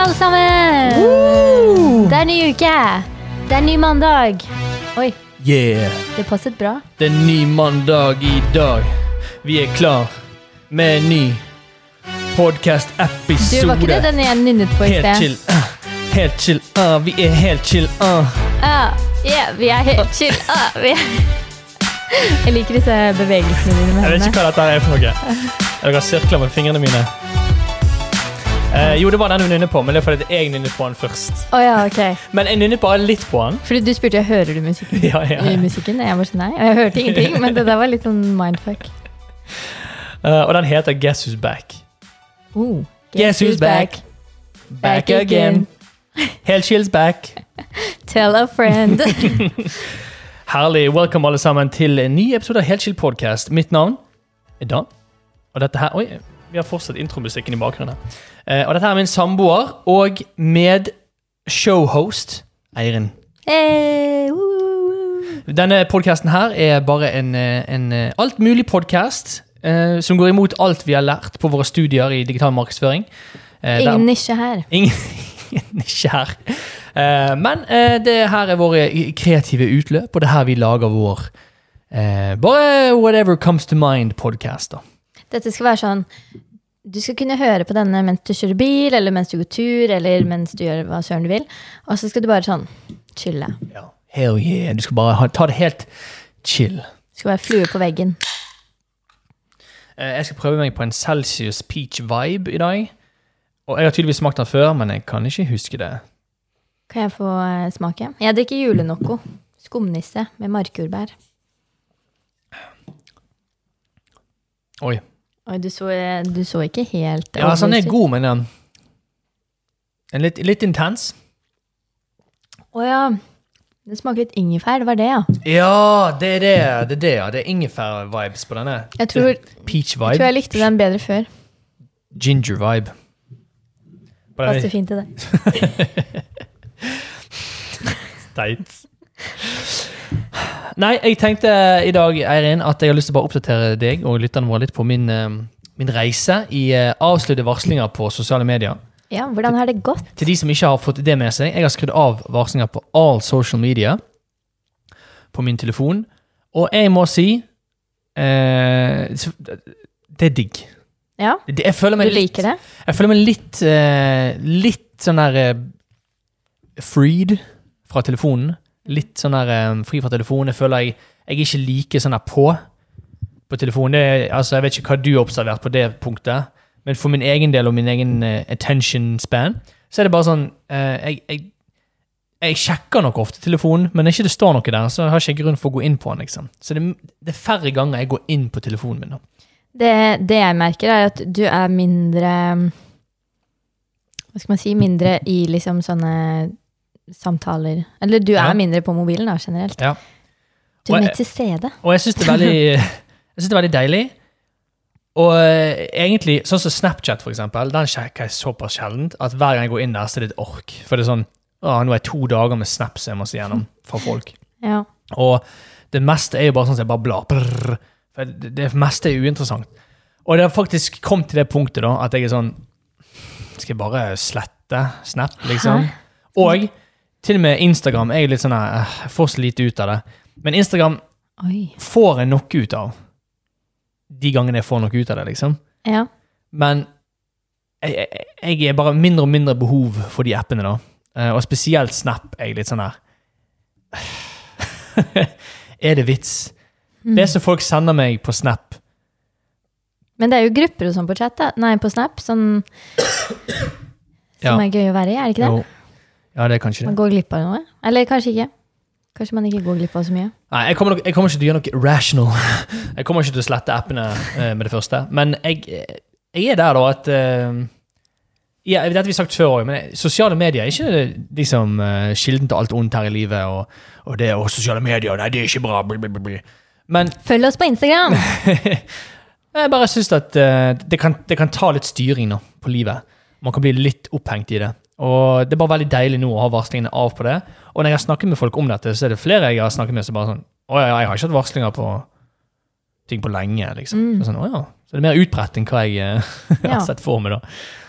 alle sammen! Det ny uke! Det ny mandag! Oi, Yeah, det passet bra. det ny mandag I dag. Vi klar med en ny podcast-episode. Du, var ikke det den jeg nynnet på I Helt sted? chill, helt chill, vi helt chill, Vi helt chill. Jeg liker disse bevegelsene dine med Jeg vet hendene. ikke hva dette for noe. Jeg har sirkler med fingrene mine. Jo, det var den du nynnet på, men det fordi jeg nynnet på den først. Åja, ok. Men jeg nynnet bare litt på den. Fordi du spurte, hører du musikken? Ja. Musikken? Jeg var sånn, nei. Og jeg hørte ingenting, men det der var litt sånn mindfuck. Og den heter Guess Who's Back. Guess who's back? Back again. Helt chills back. Tell a friend. Herlig, welcome alle sammen til en ny episode av Helt Chill Podcast. Mitt navn Dan. Og dette her, oi, vi har fortsatt intromusikken I bakgrunnen. Og dette her min samboer og med showhost, Eirin. Hey, woo. Denne podcasten her bare en alt mulig podcast som går imot alt vi har lært på våre studier I digital markedsføring. Ingen nisje her. Ingen nisje her. Men det her våre kreative utløp, og det her vi lager vår bare whatever comes to mind podcast da. Dette skal være sånn, du skal kunne høre på denne mens du kjører bil, eller mens du går tur, eller mens du gjør hva søren du vil. Og så skal du bare sånn, chille. Ja, hell yeah, du skal bare ta det helt chill. Du skal være flue på veggen. Jeg skal prøve meg på en Celsius Peach Vibe I dag. Og jeg har tydeligvis smakt den før, men jeg kan ikke huske det. Kan jeg få smake? Jeg drikker julenocco. Skumnisse med markjordbær. Oi. Oi, du så ikke helt... Ja, altså den god, men litt intens. Åja, det smaker litt ingefær, det var det, ja. Ja, det det. Det er ingefær-vibes på denne. Jeg tror Peach-vibe. jeg likte den bedre før. Ginger-vibe. Passer fint til det. Steit. Nei, jeg tenkte I dag, Eirin, at jeg har lyst til å bare oppdatere deg og lytterne våre litt på min reise I avsluttede varslinger på sosiale medier. Ja, hvordan har det gått? Til de som ikke har fått det med seg, jeg har skrudd av varslinger på all social media på min telefon, og jeg må si det digg. Ja, Jeg føler meg du liker det? Jeg føler meg litt sånn der freed fra telefonen. Litt sånn der fri fra telefonen. Jeg føler jeg ikke like sånn der på telefonen. Altså, jeg vet ikke hva du har observert på det punktet, men for min egen del og min egen attention span, så det bare sånn, jeg sjekker nok ofte telefonen, men ikke det står noe der, så har jeg ikke grunn for å gå inn på den, liksom. Så det færre ganger jeg går inn på telefonen min da. Det jeg merker at du mindre, hva skal man si, mindre I liksom sånne samtaler. Eller du mindre på mobilen da, generelt. Ja. Du mer til stede. Og jeg synes det veldig deilig. Og egentlig, sånn som Snapchat for eksempel, den sjekker jeg såpass sjeldent, at hver gang jeg går inn der, så det et ork. For det nå 2 dager med snaps jeg må se gjennom fra folk. Ja. Og det meste jo bare sånn at jeg bare blar. Brrr. For det meste uinteressant. Og det har faktisk kommet til det punktet da, at jeg sånn, skal jeg bare slette Snap, liksom? Hæ? Og til og med Instagram jeg litt sånn, jeg får så lite ut av det. Men Instagram får jeg noe ut av. De gangene jeg får noe ut av det, liksom. Ja. Men jeg bare mindre og mindre behov for de appene da. Og spesielt Snap litt sånn her. Det vits? Det som folk sender meg på Snap. Men det jo grupper og sånn på chat da. Nei, på Snap, som gøy å være I, det ikke det? Jo. Ja, det kanskje det. Man går glipp av noe? Eller kanskje ikke? Kanskje man ikke går glipp av så mye? Nei, jeg kommer ikke til å gjøre noe rational. Jeg kommer ikke til å slette appene med det første. Men jeg der da at... Ja, det har vi sagt før også, men sosiale medier ikke liksom kilden til alt ondt her I livet, og det sosiale medier, nei, det ikke bra, blablabla. Men... Følg oss på Instagram! Jeg bare synes at det kan ta litt styring nå på livet. Man kan bli litt opphengt I det. Og det bare veldig deilig nå å ha varslingene av på det. Og når jeg har snakket med folk om dette, så det flere jeg har snakket med som bare sånn, jeg har ikke hatt varslinger på ting på lenge, liksom. Så sånn, så det mer utbredt enn hva jeg har sett for meg da.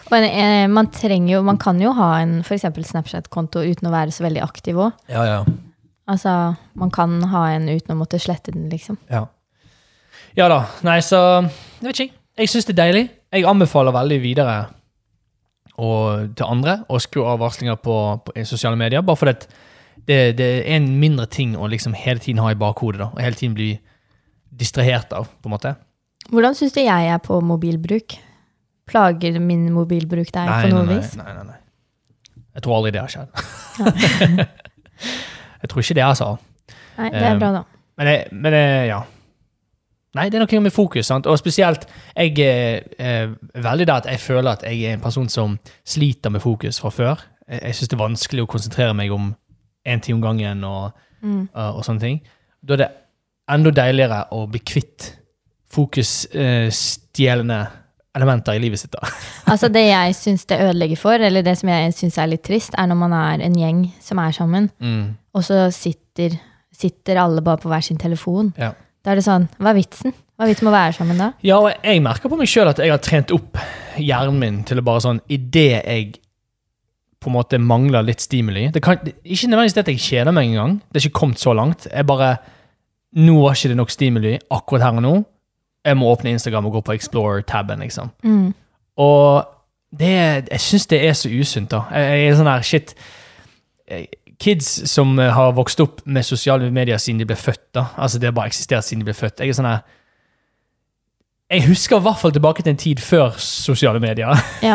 Og man kan jo ha en for eksempel Snapchat-konto uten å være så veldig aktiv også. Ja. Altså, man kan ha en uten å måtte slette den, liksom. Ja da. Nei, så jeg vet ikke. Jeg synes det er deilig. Jeg anbefaler veldig videre til andre å skru av varslinger på sosiale medier, bare for at det er en mindre ting å liksom hele tiden ha i bakhodet, da, og hele tiden bli distrahert av, på en måte. Hvordan synes du jeg er på mobilbruk? Plager min mobilbruk deg på noe vis? Nei. Jeg tror aldri det har skjedd. Jeg tror ikke det, altså. Nei, det er bra da. Men ja. Nei, det er noe med fokus, sant? Og spesielt, jeg er veldig der at jeg føler at jeg er en person som sliter med fokus fra før. Jeg synes det er vanskelig å konsentrere meg om en time om gangen og sånne ting. Da er det enda deiligere å bli kvitt fokusstjelende elementer i livet sitt da. Altså det jeg synes det ødelegger for, eller det som jeg synes er litt trist, er når man er en gjeng som er sammen, og så sitter alle bare på hver sin telefon. Ja. Da er det sånn, hva er vitsen? Hva er vitsen med å være sammen da? Ja, og jeg merker på meg selv at jeg har trent opp hjernen min til å bare sånn, i det jeg på en måte mangler litt stimuli. Ikke nødvendigvis det at jeg kjeder meg en gang. Det er ikke kommet så langt. Nå var ikke det nok stimuli akkurat her og nå. Jeg må åpne Instagram og gå på Explore-tabben, liksom. Og jeg synes det er så usunt da. Jeg er sånn her, shit. Kids som har vokst opp med sosiale medier siden de ble født da. Altså det har bare eksistert siden de ble født. Jeg er sånn her, jeg husker i hvert fall tilbake til en tid før sosiale medier. Ja.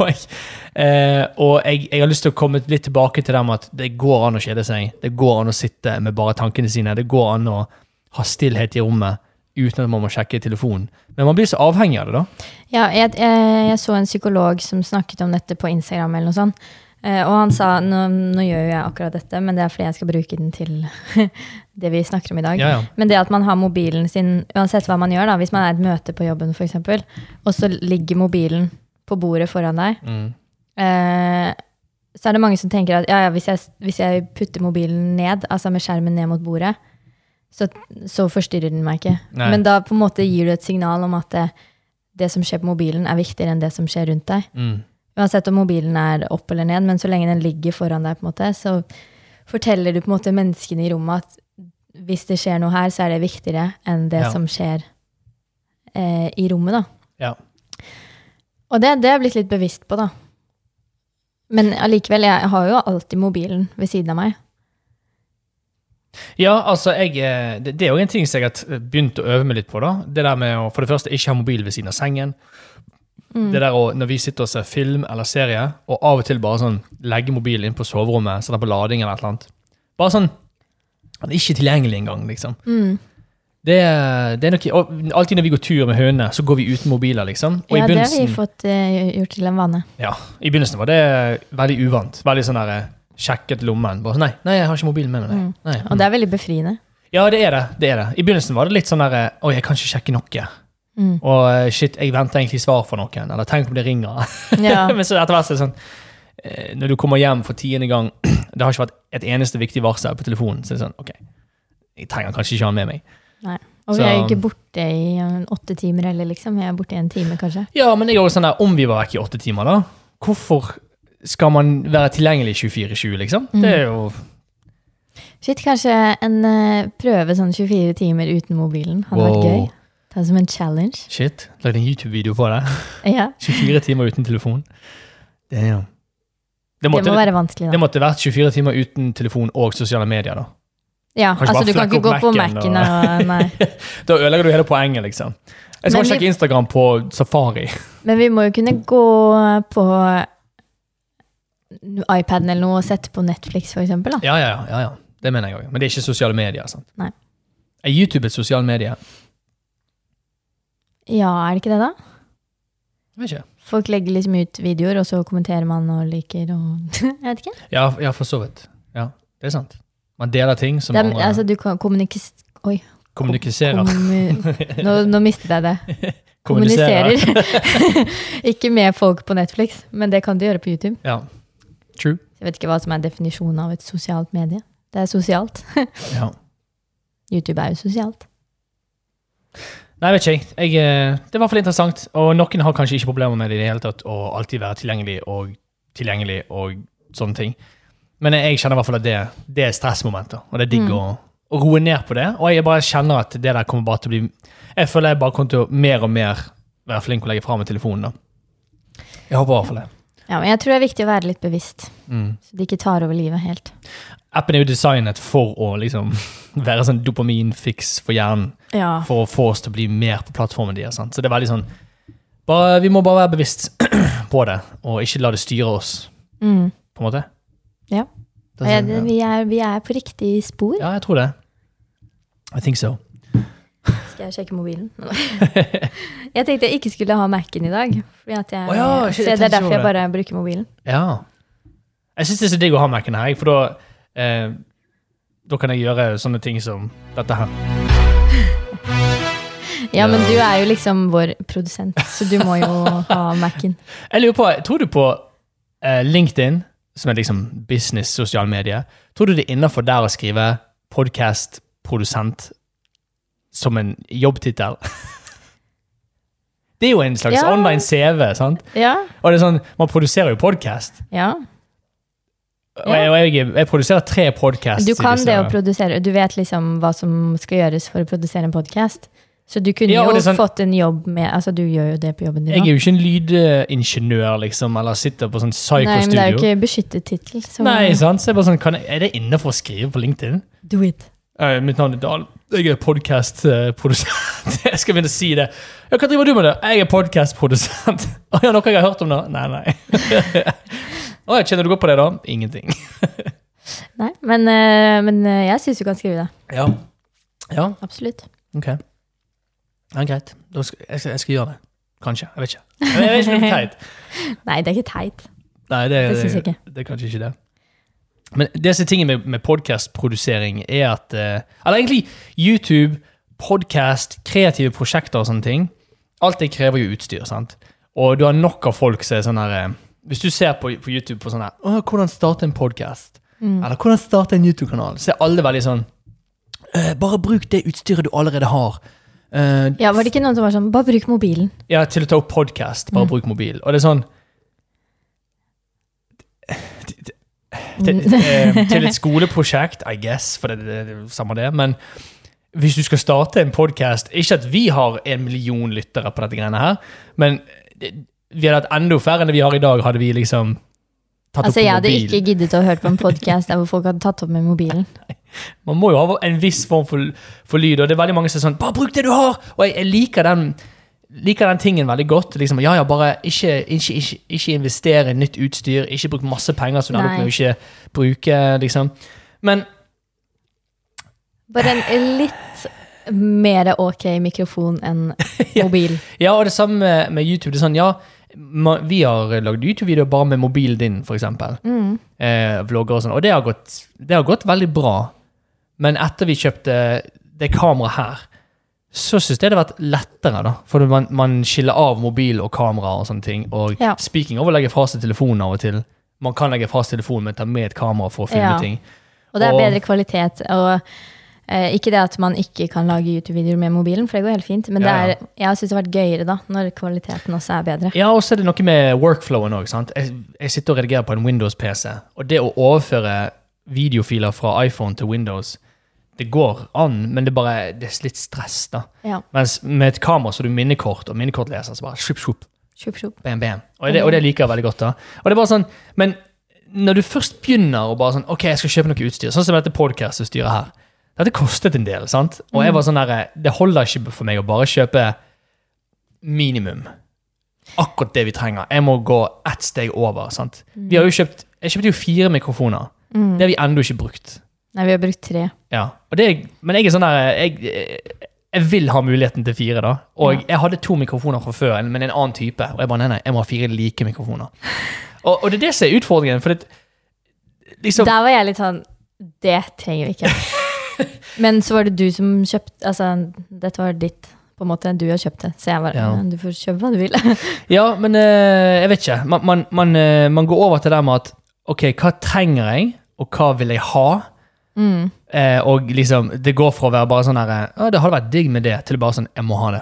og jeg har lyst til å komme litt tilbake til dem at det går an å kjede seg. Det går an å sitte med bare tankene sine. Det går an å ha stillhet i rommet uten at man må sjekke telefonen. Men man blir så avhengig av det da. Ja, jeg så en psykolog som snakket om dette på Instagram eller noe sånt. Og han sa, nå gjør jeg akkurat dette, men det er fordi jeg skal bruke den til det vi snakker om i dag. Ja. Men det at man har mobilen sin, uansett hva man gjør da, hvis man er et møte på jobben for eksempel, og så ligger mobilen på bordet foran deg, så er det mange som tenker at hvis jeg putter mobilen ned, altså med skjermen ned mot bordet, så forstyrrer den meg ikke. Nei. Men da på en måte gir du et signal om at det som skjer på mobilen er viktigere enn det som skjer rundt deg. Uansett om mobilen er opp eller ned, men så lenge den ligger foran deg på en måte, så forteller du på en måte menneskene i rommet at hvis det skjer noe her, så er det viktigere enn det som skjer i rommet da. Ja. Og det er jeg blitt litt bevisst på da. Men allikevel, jeg har jo alltid mobilen ved siden av meg. Ja, altså det er jo en ting som jeg har begynt å øve meg litt på da. Det der med å for det første ikke ha mobil ved siden av sengen. Det der når vi sitter og ser film eller serie, og av og til bare sånn legge mobilen inn på soverommet, sette på lading eller et eller annet. Bare sånn, ikke tilgjengelig engang, liksom. Det er nok, og alltid når vi går tur med hønene, så går vi uten mobiler, liksom. Og ja, det har vi fått gjort til en vane. Ja, i begynnelsen var det veldig uvant. Veldig sånn der, sjekket lommen. Bare, nei, jeg har ikke mobilen med meg. Nei. Og det er veldig befriende. Ja, det er det. I begynnelsen var det litt sånn der, jeg kan ikke sjekke noe. Og shit, jeg venter egentlig svar for noen, eller tenk om det ringer. Ja. Men så etter hvert så er det sånn, når du kommer hjem for 10. gang, det har ikke vært et eneste viktig varsel på telefonen, så er det sånn, ok, jeg trenger kanskje ikke ha den med meg. Nei, og vi er jo ikke borte i 8 timer eller liksom, vi er borte i 1 time kanskje. Ja, men jeg er jo sånn der, om vi var vekk i 8 timer da, hvorfor skal man være tilgjengelig 24/7 liksom? Det er jo... Shit, kanskje en prøve sånn 24 timer uten mobilen hadde vært gøy. Ta som en challenge. Shit, lagde en YouTube-video på det. Ja. 24 timer uten telefon. Det må være vanskelig da. Det måtte vært 24 timer uten telefon og sosiale medier da. Ja, kanskje altså du kan ikke gå på Mac'en og nei. Da ødelegger du hele poenget liksom. Jeg skal sjekke Instagram på Safari. Men vi må jo kunne gå på iPaden eller noe og sette på Netflix for eksempel da. Ja. Det mener jeg også. Men det er ikke sosiale medier, sant? Nei. Er YouTube et sosiale medier? Ja, er det ikke det da? Jeg vet ikke. Folk legger liksom ut videoer, og så kommenterer man og liker, og jeg vet ikke. Ja, for så vidt. Ja, det er sant. Man deler ting som andre... Altså, du kan kommuniserer. Nå mistet jeg det. Kommuniserer. Ikke med folk på Netflix, men det kan du gjøre på YouTube. Ja, true. Jeg vet ikke hva som er definisjonen av et sosialt medie. Det er sosialt. Ja. YouTube er jo sosialt. Nei, vet ikke jeg. Det er I hvert fall interessant, og noen har kanskje ikke problemer med det I det hele tatt, å alltid være tilgjengelig og sånne ting. Men jeg kjenner I hvert fall at det stressmomenter, og det digg å roe ned på det, og jeg bare kjenner at det der kommer bare til å bli, jeg føler jeg bare kommer til å mer og mer være flink å legge frem med telefonen da. Jeg håper I hvert fall det. Ja, men jeg tror det viktig å være litt bevisst, så det ikke tar over livet helt. Appen jo designet for å liksom være sånn dopaminfix for hjernen, for å få oss til å bli mer på plattformen deres, sant? Så det veldig sånn, vi må bare være bevisst på det, og ikke la det styre oss, på en måte. Ja, vi er på riktig spor. Ja, jeg tror det. I think so. Skal jeg sjekke mobilen? Jeg tenkte jeg ikke skulle ha Mac'en I dag, fordi at så det er derfor jeg bare bruker mobilen. Ja. Jeg synes det så digg å ha Mac'en her, for da kan jeg gjøre sånne ting som dette her. Ja, men du jo liksom vår produsent, så du må jo ha Mac'en. Jeg lurer på, tror du på LinkedIn, som liksom business, sosial medie, tror du det innenfor der å skrive podcast-produsent som en jobbtitel? Det jo en slags online CV, sant? Ja. Og det sånn, man produserer jo podcast. Ja. Og jeg produserer 3 podcasts. Du kan det å produsere, du vet liksom hva som skal gjøres for å produsere en podcast. Så du kunne jo sånn, fått en jobb med, altså du gjør jo det på jobben din. Jeg jo ikke en lydingeniør, liksom, eller sitter på sånn psycho-studio. Nei, men det jo ikke beskyttet titel. Nei, sant? Så jeg bare sånn, det inne for å skrive på LinkedIn? Do it. Mitt navn Dahl. Jeg podcast-produsent. Jeg skal begynne å si det. Ja, hva driver du med det? Jeg podcast-produsent. Ja, noe jeg har hørt om det? Nei. Kjenner du godt på det da? Ingenting. Nei, men jeg synes du kan skrive det. Ja. Absolutt. Ok. Ja, greit. Jeg skal gjøre det. Kanskje, jeg vet ikke. Jeg vet ikke om det teit. Nei, det ikke teit. Nei, det synes jeg ikke. Det kanskje ikke det. Men disse tingene med podcast-produsering at, eller egentlig YouTube, podcast, kreative prosjekter og sånne ting, alt det krever jo utstyr, sant? Og du har nok av folk som sånn her, hvis du ser på YouTube på sånn her, hvordan starte en podcast? Eller hvordan starte en YouTube-kanal? Så alle veldig sånn, bare bruk det utstyret du allerede har. Ja, var det ikke noen som var sånn, bare bruk mobilen? Ja, til å ta opp podcast, bare bruk mobil. Og det sånn, til et skoleprosjekt, I guess, for det samme det, men hvis du skal starte en podcast, ikke at vi har 1 million lyttere på dette greiene her, men vi hadde hatt enda færre enn vi har I dag, hadde vi liksom tatt opp på mobil. Jeg hadde ikke giddet å høre på en podcast der hvor folk hadde tatt opp med mobilen. Man må jo ha en viss form for lyd, og det veldig mange som sånn, bare bruk det du har! Og jeg liker den tingen veldig godt, liksom, bare ikke investere I nytt utstyr, ikke bruke masse penger, så det med å ikke bruke, liksom. Men bare en litt mer ok mikrofon enn mobil. Ja, og det samme med YouTube, det sånn, vi har laget YouTube-videoer bare med mobilen din, for eksempel. Vlogger og sånn, og det har gått veldig bra. Men etter vi kjøpte det kamera her, så synes jeg det har vært lettere da, for man skiller av mobil og kamera og sånne ting, og speaking of å legge fra seg telefonen av og til, man kan legge fra seg telefonen, men ta med et kamera for å filme ting. Og det bedre kvalitet, og ikke det at man ikke kan lage YouTube-videoer med mobilen, for det går helt fint, men jeg synes det har vært gøyere da, når kvaliteten også bedre. Ja, og så det noe med workflowen også, sant? Jeg sitter og redigerer på en Windows-PC, og det å overføre videofiler fra iPhone til Windows, det går an, men det er litt stress da. Mens med et kamera så du minnekort, og minnekortleser, så bare shup, bam, bam. Og det liker jeg veldig godt da. Og det bare sånn, men når du først begynner og bare sånn, ok, jeg skal kjøpe noe utstyr, sånn som dette podcast-utstyret her, dette kostet en del, sant? Og jeg var sånn der, det holder ikke for meg å bare kjøpe minimum. Akkurat det vi trenger. Jeg må gå ett steg over, sant? Jeg kjøpte jo 4 mikrofoner. Det har vi enda ikke brukt. Nei, vi har brukt 3. Ja, men jeg sånn der, jeg vil ha muligheten til 4 da, og jeg hadde 2 mikrofoner fra før, men en annen type, og jeg bare, nei, jeg må ha 4 like mikrofoner. Og det som utfordringen, for det, liksom... Der var jeg litt sånn, det trenger vi ikke. Men så var det du som kjøpte, altså, dette var ditt, på en måte, du har kjøpt det, så jeg var, du får kjøpe hva du vil. Ja, men jeg vet ikke, man går over til det med at, ok, hva trenger jeg, og hva vil jeg ha? Og liksom, det går fra å være bare sånn her, det hadde vært digg med det, til bare sånn, jeg må ha det.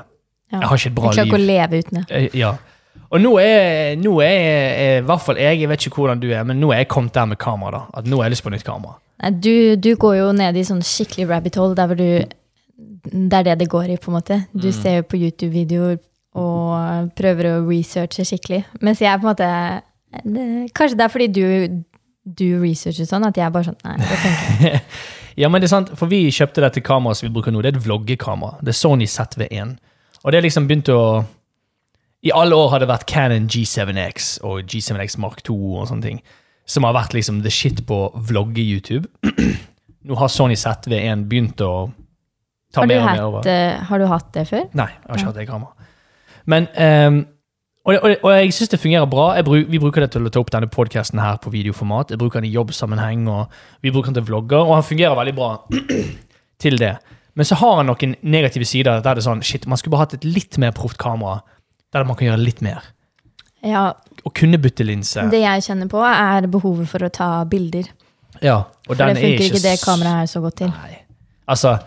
Ja. Jeg har ikke et bra liv. Jeg klarer ikke å leve uten det. Ja. Og nå er i hvert fall jeg vet ikke hvordan du er, men nå er jeg kommet der med kamera da. At nå har jeg lyst på nytt kamera. Nei, du går jo ned i sånn skikkelig rabbit hole, der hvor det er det går i på en måte. Du ser jo på YouTube-videoer og prøver å researche skikkelig. Mens jeg på en måte, kanskje det er fordi du researcher sånn, at jeg bare sånn, nei, det tenker jeg. Ja, men det er sant, for vi kjøpte dette kameraet som vi bruker nå, det er et vloggekamera. Det er Sony ZV-1. Og det er liksom begynt å... I alle år har det vært Canon G7X og G7X Mark II og sånne ting, som har vært liksom the shit på vlogge YouTube. Nå har Sony ZV-1 begynt å ta mer og mer over. Har du hatt det før? Nei, jeg har ikke hatt det kamera. Men... Og jeg synes det fungerer bra. Vi bruker det til å ta opp denne podcasten her på videoformat. Jeg bruker den i jobbsammenheng, og vi bruker den til vlogger, og han fungerer veldig bra til det. Men så har han noen negative sider, der det er sånn, shit, man skulle bare hatt et litt mer proft kamera, der man kan gjøre litt mer. Ja. Og kunne bytte linse. Det jeg kjenner på er behovet for å ta bilder. Ja, og for det funker ikke det kameraet er så godt til. Nei, altså...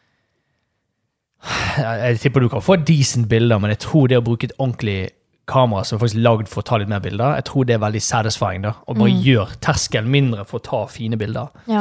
Jeg tipper du kan få decent bilder, men jeg tror det å bruke et ordentlig kamera som er faktisk lagd for å ta litt mer bilder, jeg tror det er veldig satisfying da, og bare gjør terskelen mindre for å ta fine bilder. Ja.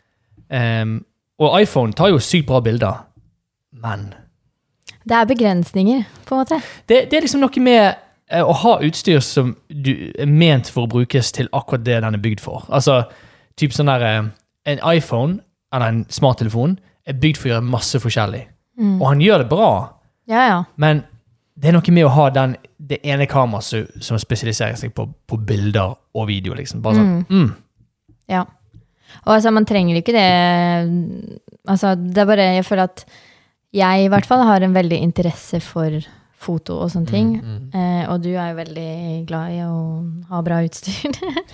Og iPhone tar jo sykt bra bilder, men... Det er begrensninger, på en måte. Det er liksom noe med å ha utstyr som du er ment for å brukes til akkurat det den er bygd for. Altså, typ sånn der, en iPhone, eller en smarttelefon, er bygd for å gjøre masse forskjellig. Og han gjør det bra, men det er noe med å ha det ene kameraet som spesialiserer seg på bilder og video, liksom. Bare sånn, Ja. Og altså, man trenger ikke det. Altså, det er bare, jeg føler at jeg i hvert fall har en veldig interesse for foto og sånne ting. Og du er jo veldig glad i å ha bra utstyr.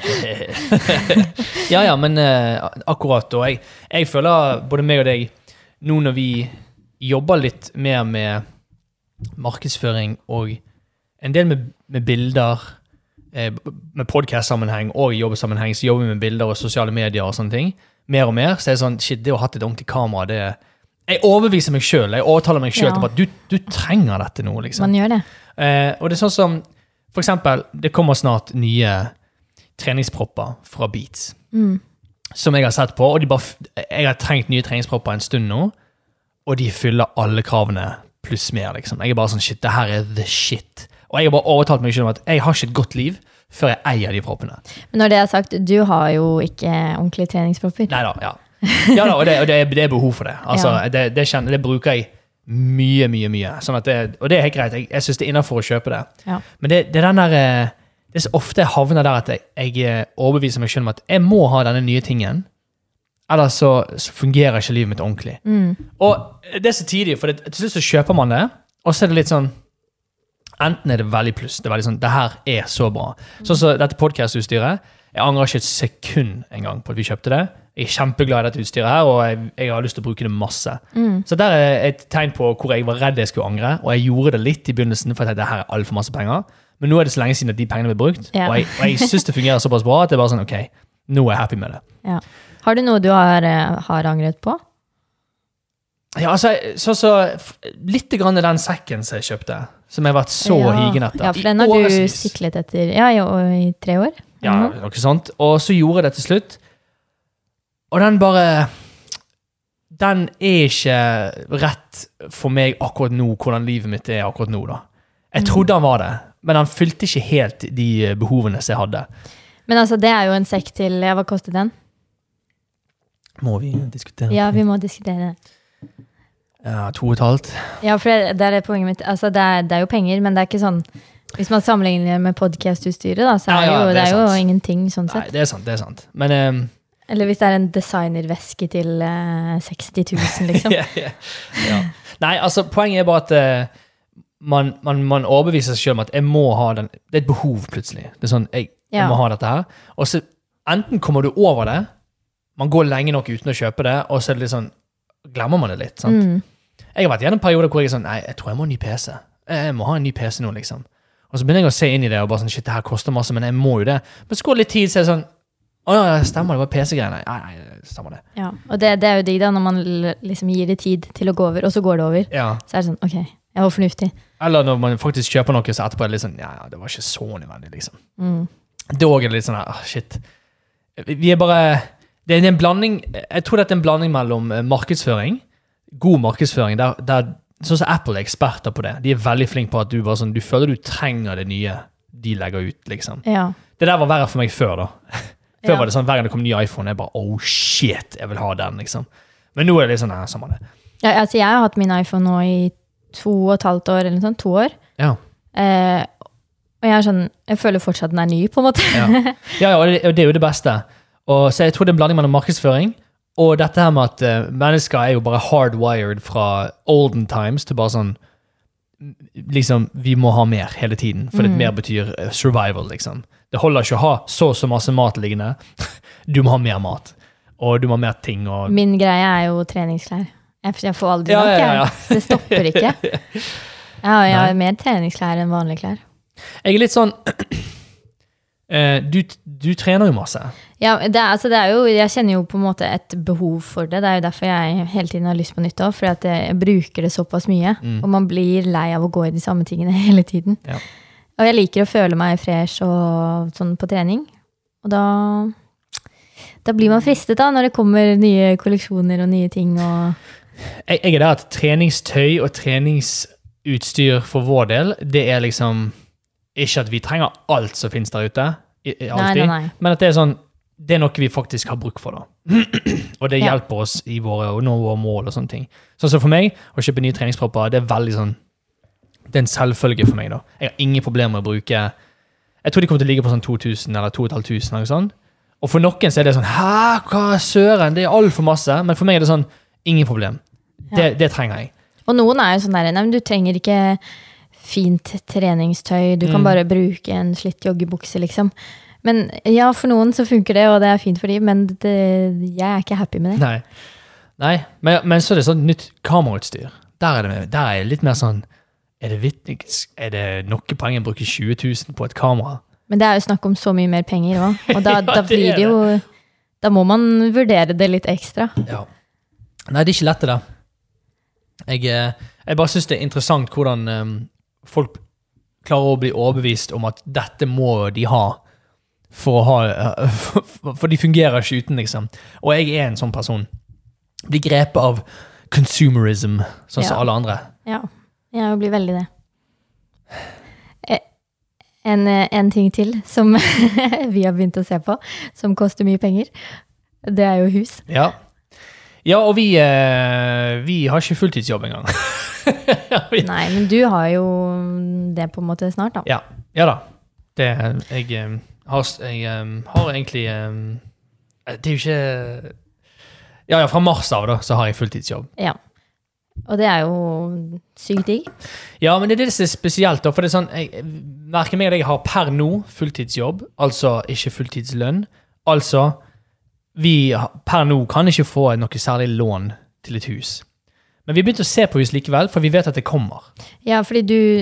ja, men akkurat. Og jeg føler, både meg og deg, nå når vi jobber litt mer med markedsføring og en del med bilder, med podcast-sammenheng og jobbsammenheng, så jobber vi med bilder og sosiale medier og sånne ting, mer og mer, så er det sånn, shit, det å ha et ordentlig kamera, jeg overbeviser meg selv, jeg overtaler meg selv til at du trenger dette nå, liksom. Man gjør det. Og det er sånn som, for eksempel, det kommer snart nye treningspropper fra Beats, som jeg har sett på, og jeg har trengt nye treningspropper en stund nå, og de fyller alle kravene pluss mer, liksom. Jeg er bare sånn, shit, det her er the shit. Og jeg har bare overtalt meg selv om at jeg har ikke et godt liv før jeg eier de proppene. Men når det er sagt, du har jo ikke ordentlige treningspropper. Neida, ja. Ja da, og det er behov for det. Altså, det bruker jeg mye. Sånn at og det er helt greit. Jeg synes det er innenfor å kjøpe det. Ja. Men det er den der, det er så ofte jeg havner der at jeg overbeviser meg selv om at jeg må ha denne nye tingen, ellers så fungerer ikke livet mitt ordentlig. Og det er så tidlig, for til slutt så kjøper man det, og så er det litt sånn, enten er det veldig pluss, det er veldig sånn, det her er så bra. Sånn så dette podcast-utstyret, jeg angrer ikke et sekund en gang på at vi kjøpte det. Jeg er kjempeglad i dette utstyret her, og jeg har lyst til å bruke det masse. Så der er et tegn på hvor jeg var redd jeg skulle angre, og jeg gjorde det litt i begynnelsen, for jeg tenkte, det her er alt for masse penger. Men nå er det så lenge siden at de pengene ble brukt, og jeg synes det fungerer såpass bra at det er bare sånn, ok, nå er jeg happy med det. Ja. Har du noe du har angret på? Ja, altså, så litt grann den sekken som jeg kjøpte, som jeg har vært så higen etter. Ja, for den har du siklet etter, i 3 år. Ja, noe sånt. Og så gjorde jeg det til slutt, og den er ikke rett for meg akkurat nå, hvordan livet mitt er akkurat nå da. Jeg trodde han var det, men han fylte ikke helt de behovene som jeg hadde. Men altså, det er jo en sekk til, hva kostet den? Må vi diskutere? Ja, vi må diskutere det. Ja, 2,5. Ja, for det er poenget mitt. Altså, det er jo penger, men det er ikke sånn, hvis man sammenligner med podcast-utstyret da, så det er jo ingenting sånn sett. Nei, det er sant. Men... eller hvis det er en designerveske til 60 000, liksom. Ja. Nei, altså, poenget er bare at man overbeviser seg selv om at jeg må ha den, det er et behov plutselig. Det er sånn, jeg må ha dette her. Og så enten kommer du over det, man går lenge nok uten å kjøpe det, og så er det litt sånn, glemmer man det litt, sant? Jeg har vært gjennom perioder hvor jeg er sånn, nei, jeg tror jeg må ha en ny PC. Jeg må ha en ny PC nå, liksom. Og så begynner jeg å se inn i det, og bare sånn, shit, det her koster masse, men jeg må jo det. Men så går det litt tid, så er det sånn, ja, stemmer, det var PC-greiene. Nei, stemmer det. Ja, og det er jo digg da, når man liksom gir det tid til å gå over, og så går det over. Ja. Så er det sånn, ok, Ja, og fornuftig. Eller når man faktisk kjøper noe, så etterpå er det litt sånn, ja, det var ikke så nødvendig, liksom. Da er det litt sånn her, shit. Vi er bare, det er en blanding, jeg tror det er en blanding mellom markedsføring, god markedsføring, der sånn som Apple er eksperter på det. De er veldig flinke på at du bare sånn, du føler du trenger det nye de legger ut, liksom. Ja. Det der var verre for meg før, da. Før var det sånn, hver gang det kom en ny iPhone, jeg bare, oh shit, jeg vil ha den, liksom. Men nå er det litt sånn, samme det. Ja, altså jeg har hatt min iPhone nå i 2,5 år, eller noe sånt, 2 år. Ja. Og jeg er sånn, jeg føler fortsatt den er ny, på en måte. Ja, og det er jo det beste. Og så jeg tror det er en blanding mellom markedsføring, og dette her med at mennesker er jo bare hardwired fra olden times til bare sånn, liksom, vi må ha mer hele tiden, for det mer betyr survival, liksom. Det holder ikke å ha så masse mat liggende. Du må ha mer mat, og du må ha mer ting. Og... Min greie er jo treningsklær. Jeg får aldri nok, ja. Det stopper ikke. Jeg har mer treningsklær enn vanlige klær. Jeg er litt sånn... Du trener jo masse. Ja, det er jo, jeg kjenner jo på en måte et behov for det. Det er jo derfor jeg hele tiden har lyst på nytt også, fordi at jeg bruker det såpass mye, og man blir lei av å gå i de samme tingene hele tiden. Ja. Og jeg liker å føle meg fresh og sånn på trening, og da blir man fristet da, når det kommer nye kolleksjoner og nye ting. Og... Jeg er der at treningstøy og treningsutstyr for vår del, det er liksom... Ikke at vi trenger alt som finnes der ute, alltid, nei. Men at det er sånn, det er noe vi faktisk har bruk for da. Og det hjelper oss i å nå våre mål og sånne ting. Så for meg, å kjøpe nye treningspropper, det er veldig sånn, det er en selvfølge for meg da. Jeg har ingen problemer med å bruke, jeg tror de kommer til å ligge på sånn 2000 eller 2500 eller sånn. Og for noen så er det sånn, hva søren, det er alt for masse, men for meg er det sånn, ingen problem. Det trenger jeg. Og noen er jo sånn der, nei, men du trenger ikke fint treningstøy, du kan bare bruke en slitt joggebukse, liksom. Men ja, for noen så funker det, og det er fint for dem, men jeg er ikke happy med det. Nei. Men så er det sånn nytt kamerautstyr. Der er det litt mer sånn, er det noe poeng å bruke 20 000 på et kamera? Men det er jo snakk om så mye mer penger også, og da blir det jo, da må man vurdere det litt ekstra. Ja. Nei, det er ikke lett det der. Jeg bare synes det er interessant hvordan folk klarer å bli overbevist om at dette må de ha for de fungerer ikke uten, liksom. Og jeg er en sånn person. Blir grepet av consumerism, sånn som alle andre. Ja, jeg blir veldig det. En ting til som vi har begynt å se på, som koster mye penger, det er jo hus. Ja, og vi har ikke fulltidsjobb engang. Nei, men du har jo det på en måte snart da. Ja da. Jeg har egentlig det er jo ikke fra mars av da, så har jeg fulltidsjobb. Ja, og det er jo sykt digg. Ja, men det er det som er spesielt da, for det er sånn, jeg merker meg at jeg har per nå fulltidsjobb, altså ikke fulltidslønn, altså vi per nå kan ikke få noe særlig lån til et hus. Men vi begynte å se på hus likevel, for vi vet at det kommer. Ja, fordi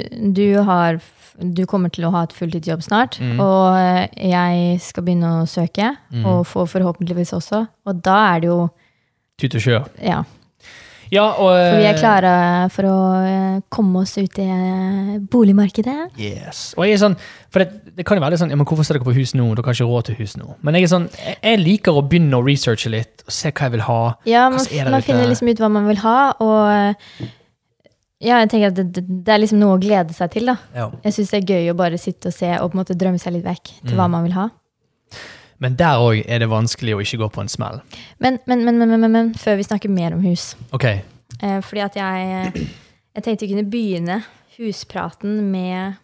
du kommer til å ha et fulltidsjobb snart, og jeg skal begynne å søke, og få forhåpentligvis også, og da er det jo... Tut og kjør. Ja, for vi er klare for å komme oss ut i boligmarkedet. Yes. Og jeg er sånn, for det kan jo være litt sånn, ja, men hvorfor ser dere på hus nå? Dere har ikke råd til hus nå. Men jeg er sånn, jeg liker å begynne å researche litt, og se hva jeg vil ha. Ja, man finner liksom ut hva man vil ha, og ja, jeg tenker at det er liksom noe å glede seg til da. Ja. Jeg synes det er gøy å bare sitte og se, og på en måte drømme seg litt vekk til hva man vil ha. Men der også er det vanskelig å ikke gå på en smell. Men før vi snakker mer om hus. Ok. Fordi at jeg tenkte å kunne begynne huspraten med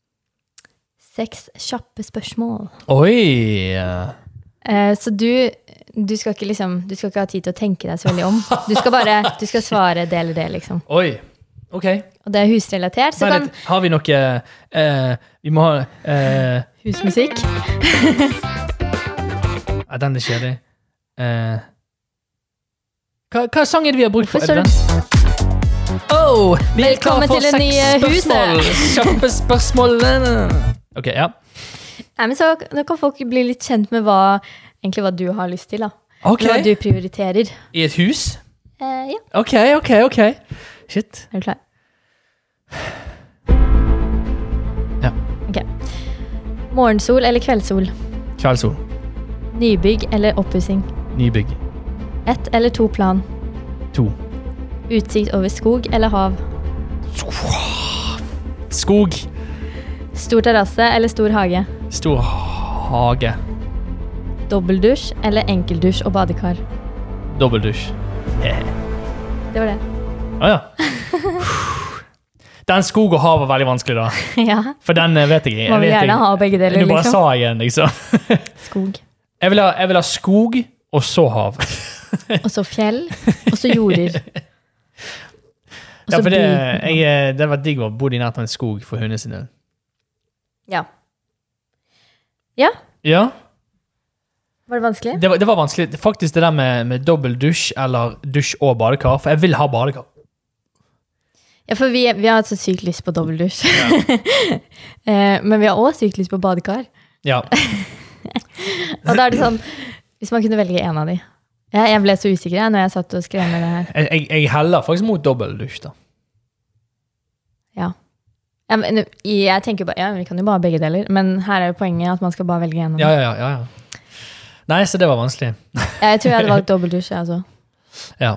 6 kjappe spørsmål. Oi! Så du skal ikke ha tid til å tenke deg så veldig om. Du skal svare det eller det, liksom. Oi, ok. Og det er husrelatert. Så har vi noe... vi må ha... husmusikk. Ja, den er kjedelig. Hva sang er det vi har brukt for? Velkommen til det nye huset. Kjappe spørsmål. Ok, ja. Nei, men så da kan folk bli litt kjent med hva du har lyst til da. Okay. Hva du prioriterer. I et hus? Ja. Ok. Shit. Er du klar? Morgensol eller kveldssol? Kveldssol. Nybygg eller oppussing? Nybygg. 1 eller 2 plan? 2. Utsikt over skog eller hav? Skog. Stor terrasse eller stor hage? Stor hage. Dobbeldusj eller enkeldusj og badekar? Dobbeldusj. Det var det. Ja. Den skog og hav var veldig vanskelig da. Ja. For den vet jeg. Man vil gjerne ha begge deler, Du bare liksom. sa igjen, liksom. Skog. Jeg vil ha skog, og så hav. Og så fjell, og så jorder. Og Ja, så for by. det var digg å bo i nærheten av en skog for hundene sine. Ja. Ja, Ja, var det vanskelig? det var vanskelig. Faktisk det der med dobbel dusj, eller dusj og badekar, for jeg vil ha badekar. Ja, for vi har hatt så sykt lyst på dobbeldusj. Men vi har også sykt lyst på badekar. Ja. Og da er det sånn, hvis man kunne velge en av de. Jeg ble så usikker når jeg satt og skrev med det her. Jeg heller faktisk mot dobbel dusj da. Ja. Men jeg tenker bare, ja, vi kan jo bare ha begge deler, men her er jo poenget at man skal bare velge en av dem. Ja. Nei, så det var vanskelig. Ja, jeg tror jeg hadde valgt dobbeldusj, altså. Ja.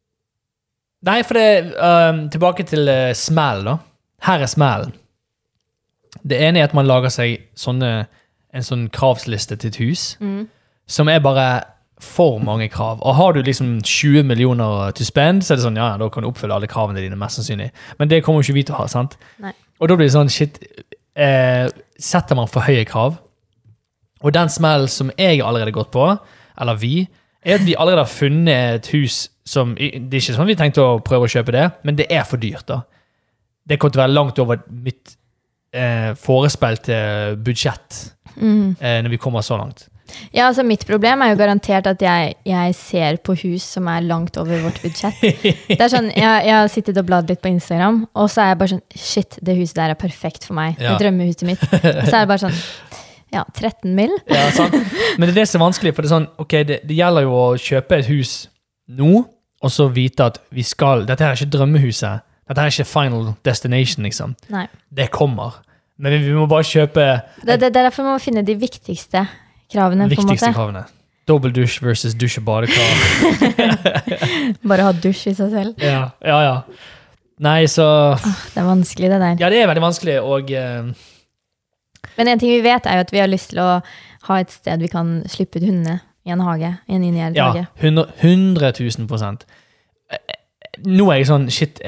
Nei, for tilbake til smell da. Her er smellen. Det ene er at man lager seg en sånn kravsliste til et hus, som er bare for mange krav. Og har du liksom 20 millioner to spend, så er det sånn, ja, da kan du oppfylle alle kravene dine, mest sannsynlig. Men det kommer ikke vi til å ha, sant? Nei. Og da blir det sånn, shit, setter man for høye krav? Og den smellen som jeg allerede gått på, eller vi, er at vi allerede har funnet et hus som, det er ikke sånn vi tenkte å prøve å kjøpe det, men det er for dyrt da. Det kommer til å være langt over mitt forespeilte budsjett når vi kommer så langt. Ja, altså mitt problem er jo garantert at jeg ser på hus som er langt over vårt budsjett. Det er sånn, jeg har sittet og bladd litt på Instagram, og så er jeg bare sånn, shit, det huset der er perfekt for meg. Ja. Det drømmehuset mitt. Og så er det bare sånn, ja, 13 mil. Ja, sant. Men det er det som er vanskelig, for det er sånn, ok, det gjelder jo å kjøpe et hus nå, og så vite at dette her er ikke drømmehuset, dette her er ikke final destination, liksom. Nei. Det kommer. Men vi må bare kjøpe Det er derfor man må finne de viktigste kravene, på en måte. viktigste kravene. Dobbel dusj versus dusj og badekar. Bare ha dusj i seg selv. Ja. Nei, så... Det er vanskelig, det der. Ja, det er veldig vanskelig, og... Men en ting vi vet er jo at vi har lyst til å ha et sted vi kan slippe ut hundene i en hage, i en inngjerdet hage. Ja, 100,000%. Nå er jeg sånn, shit,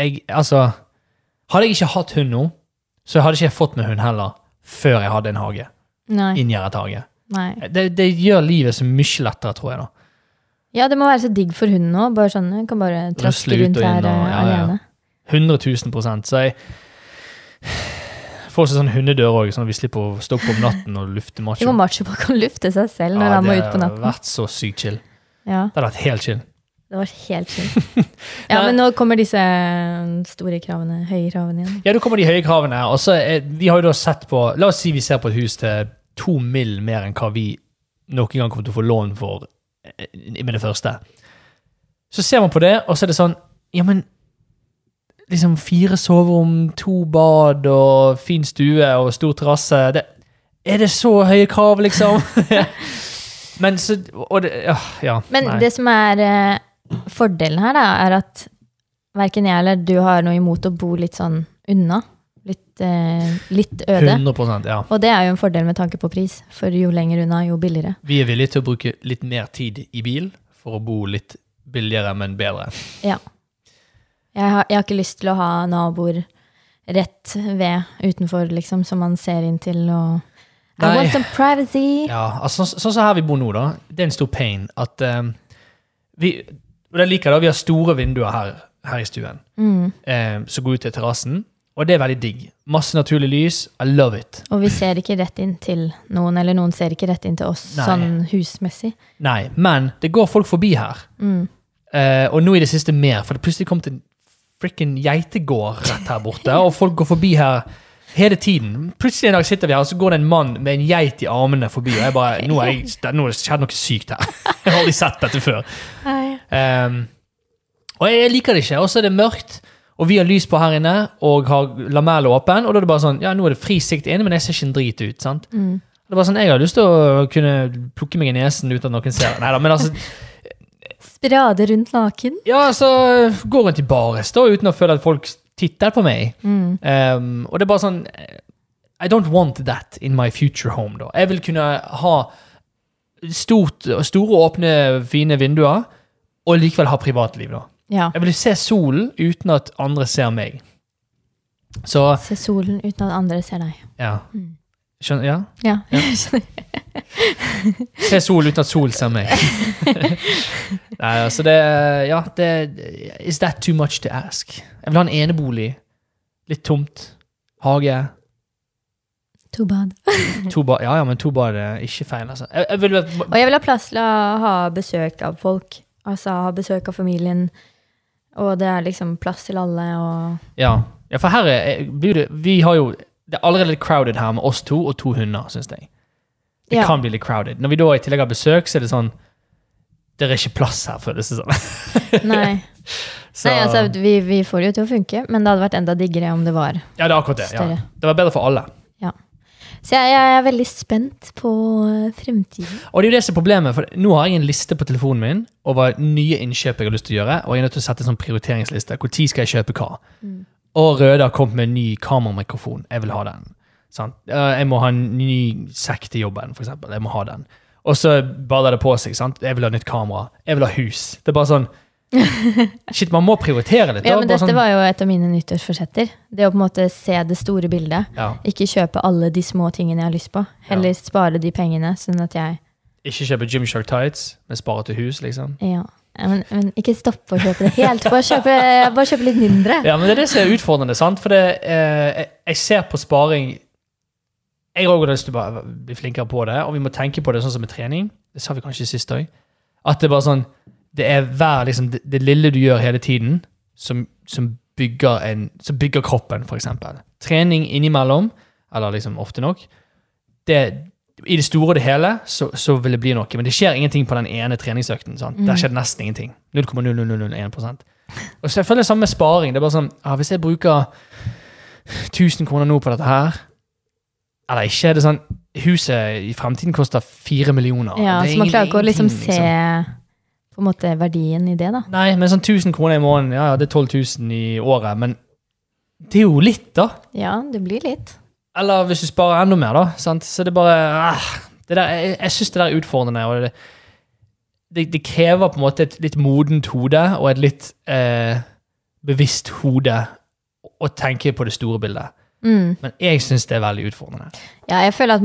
hadde jeg ikke hatt hund nå, så hadde ikke jeg fått med hund heller, før jeg hadde en hage. Nei. Inngjerdet hage. Nei. Det gjør livet så mye lettere, tror jeg da. Ja, det må være så digg for hunden nå, bare sånn, jeg kan bare traske rundt her alene. 100,000%, så jeg får også sånn hundedør også, sånn at vi slipper å stå opp om natten og lufte macho. Jo, macho bare kan lufte seg selv når han må ut på natten. Det har vært så sykt chill. Ja. Det har vært helt chill. Det var helt chill. Ja, men nå kommer disse store kravene, høye kravene igjen. Ja, nå kommer de høye kravene, og så vi har jo da sett på, la oss si vi ser på et hus til 2 mil mer enn hva vi noen gang kommer til å få lån for med det første. Så ser man på det, og så er det sånn, ja, men liksom 4 soverom, 2 bad og fin stue og stor terrasse, er det så høye krav, liksom? Men så, Men nei. det som er fordelen her da, er at hverken jeg eller du har noe imot å bo litt sånn unna, litt øde. 100%, ja. Og det er jo en fordel med tanke på pris, for jo lenger unna, jo billigere. Vi er villige til å bruke litt mer tid i bil for å bo litt billigere, men bedre. Ja. Jeg har ikke lyst til å ha naboer rett ved utenfor, liksom, som man ser inn til, og I want some privacy. Ja, altså, sånn som her vi bor nå da, det er en stor pain at og det liker da, vi har store vinduer her i stuen, som går ut til terrassen, og det er veldig digg. Masse naturlig lys, I love it. Og vi ser ikke rett inn til noen, eller noen ser ikke rett inn til oss, sånn husmessig. Nei, men det går folk forbi her. Og nå i det siste mer, for det plutselig kom til en freaking geitegård rett her borte, og folk går forbi her hele tiden. Plutselig en dag sitter vi her, og så går det en mann med en geit i armene forbi, og jeg bare, nå har det skjedd noe sykt her. Jeg har aldri sett dette før. Og jeg liker det ikke, og så er det mørkt, og vi har lys på her inne, og har lamell åpen, og da er det bare sånn, ja, nå er det fri sikt inne, men jeg ser ikke en drit ut, sant? Det var sånn, jeg har lyst til å kunne plukke meg i nesen uten at noen ser. Neida, men altså... Sprade rundt naken? Ja, altså, gå rundt i bares da, uten å føle at folk titter på meg. Og det er bare sånn, I don't want that in my future home da. Jeg vil kunne ha store, åpne, fine vinduer, og likevel ha privatliv da. Ja. Jeg vil se solen uten at andre ser meg. Så... Se solen uten at andre ser deg. Ja. Skjønner, ja? Ja. Se sol uten at sol ser meg. Nei, altså is that too much to ask? Jeg vil ha en enebolig. Litt tomt. Hage. To bad. Ja, men to bad er ikke feil, altså. Og jeg vil ha plass til å ha besøk av folk. Altså ha besøk av familien. Og det er liksom plass til alle. Og... Ja, for her vi har jo... Det er allerede litt crowded her med oss to og 2 hunder, synes jeg. Det kan bli litt crowded. Når vi da i tillegg har besøk, så er det sånn, det er ikke plass her, føles det sånn. Nei. Nei, altså, vi får det jo til å funke, men det hadde vært enda diggere om det var større. Ja, det er akkurat det. Ja. Det var bedre for alle. Ja. Så jeg er veldig spent på fremtiden. Og det er jo det som er problemet, for nå har jeg en liste på telefonen min over nye innkjøp jeg har lyst til å gjøre, og jeg er nødt til å sette en sånn prioriteringsliste. Hvor tid skal jeg kjøpe hva? Og Røde har kommet med en ny kameramikrofon. Jeg vil ha den. Sant? Jeg må ha en ny sekk til jobben, for eksempel. Jeg må ha den. Og så bader det på seg, sant? Jeg vil ha nytt kamera. Jeg vil ha hus. Det er bare sånn... Shit, man må prioritere litt. Ja, men dette var jo et av mine nyttårsforsetter. Det å på en måte se det store bildet. Ja. Ikke kjøpe alle de små tingene jeg har lyst på. Heller spare de pengene, sånn at jeg... Ikke kjøpe Gymshark tights, men spare til hus, liksom. Ja. Men ikke stoppe å kjøpe det helt. Bare kjøpe litt mindre. Ja, men det er det som er utfordrende, sant? For jeg ser på sparing. Jeg har også lyst til å bli flinkere på det, og vi må tenke på det sånn som med trening. Det sa vi kanskje sist også. At det er bare sånn, det er liksom, det lille du gjør hele tiden, som bygger kroppen, for eksempel. Trening innimellom, eller liksom ofte nok, i det store og det hele, så vil det bli noe. Men det skjer ingenting på den ene treningsøkten. Sant? Der skjer nesten ingenting. 0,0001%. Og så jeg føler det samme med sparing. Det er bare sånn, hvis jeg bruker 1000 kroner nå på dette her, eller ikke, det er sånn, huset i fremtiden koster 4 millioner. Ja, så man klarer ikke å liksom se på en måte verdien i det da. Nei, men sånn 1000 kroner i måneden, ja, det er 12 000 i året, men det er jo litt da. Ja, det blir litt. Eller hvis du sparer enda mer da, sant? Så det er bare, det der, jeg synes det der er utfordrende, og det krever på en måte et litt modent hode, og et litt bevisst hode, å tenke på det store bildet. Men jeg synes det er veldig utfordrende. Ja, jeg føler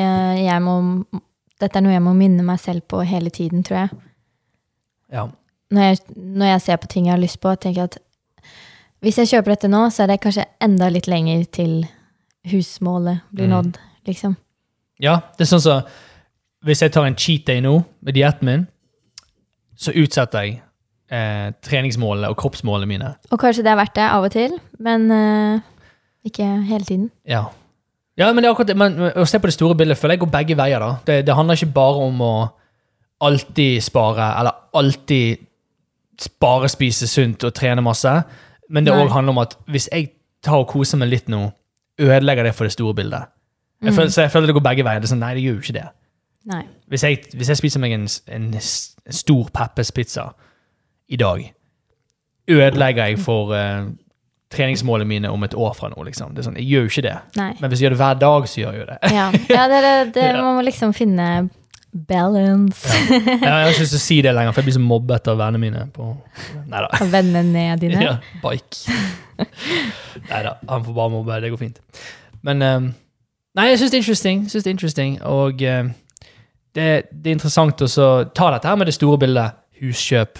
at dette er noe jeg må minne meg selv på hele tiden, tror jeg. Ja. Når jeg ser på ting jeg har lyst på, tenker jeg at hvis jeg kjøper dette nå, så er det kanskje enda litt lenger til husmålet blir nådd, liksom. Ja, det er sånn så, hvis jeg tar en cheat day nå med dietten min, så utsetter jeg treningsmålene og kroppsmålene mine. Og kanskje det er verdt det av og til, men ikke hele tiden. Ja, men det er akkurat det, men å se på det store bildet, føler jeg går begge veier da. Det handler ikke bare om å alltid spare, eller alltid spise sunt og trene masse, men det også handler om at hvis jeg tar og koser meg litt nå, ødelegger det for det store bildet. Så jeg føler det går begge veier. Det er sånn, nei, det gjør jo ikke det. Nei. Hvis jeg spiser meg en stor Peppes pizza i dag, ødelegger jeg for treningsmålene mine om et år fra nå, liksom. Det er sånn, jeg gjør jo ikke det. Nei. Men hvis jeg gjør det hver dag, så gjør jeg jo det. Det man må liksom finne balance. Jeg har ikke lyst til å si det lenger, for jeg blir så mobbet av vennene mine på... Neida. Av vennene dine? Ja, bike. Neida, han får bare mobbe, det går fint. Men, nei, jeg synes det er interesting, og det er interessant å ta dette her med det store bildet, huskjøp,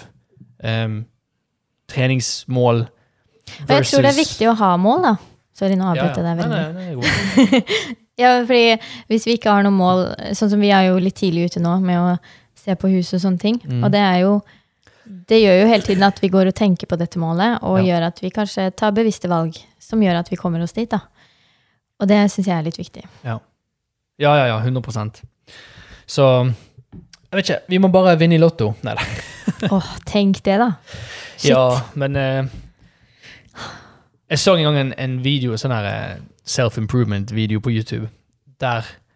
treningsmål, versus... Jeg tror det er viktig å ha mål, da. Sorry, nå avbryter jeg deg veldig. Nei, det er god. Ja, fordi hvis vi ikke har noen mål, sånn som vi er jo litt tidlig ute nå med å se på hus og sånne ting, og det gjør jo hele tiden at vi går og tenker på dette målet, og gjør at vi kanskje tar bevisste valg som gjør at vi kommer oss dit da. Og det synes jeg er litt viktig. Ja, 100%. Så, jeg vet ikke, vi må bare vinne i lotto. Neida. Tenk det da. Shit. Ja, men jeg så en gang en video, sånn her self-improvement video på YouTube, der